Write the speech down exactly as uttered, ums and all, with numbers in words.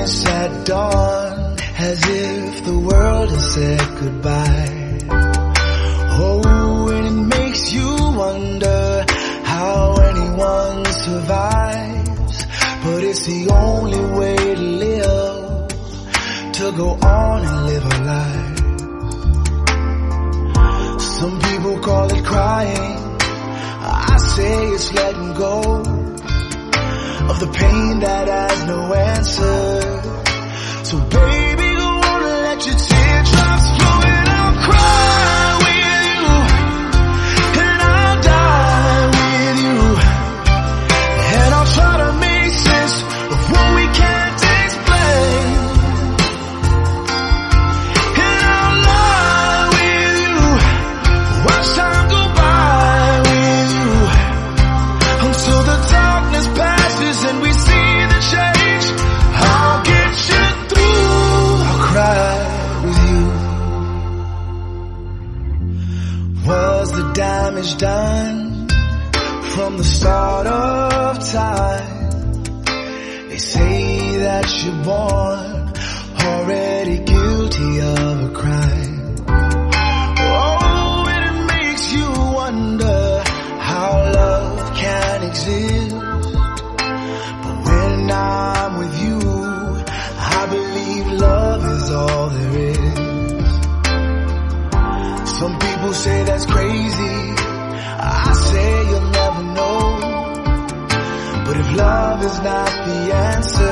kiss at dawn, as if the world has said goodbye. Oh, and it makes you wonder how anyone survives, but it's the only way to live, to go on and live a life. Some people call it crying, I say it's letting go of the pain that has no answer. So baby, go on and let your teardrops flow, and I'll cry with you, and I'll die with you, and I'll try to make sense of what we can't explain, and I'll lie with you, watch time go by with you, until the darkness passes and we see the change. I'll get you through, I'll cry with you. Was the damage done from the start of time? They say that you're born already guilty of a crime. Oh, and it makes you wonder how love can exist. But when I'm with you, I believe love is all there is. Some people say that's crazy, I say you'll never know. But if love is not the answer,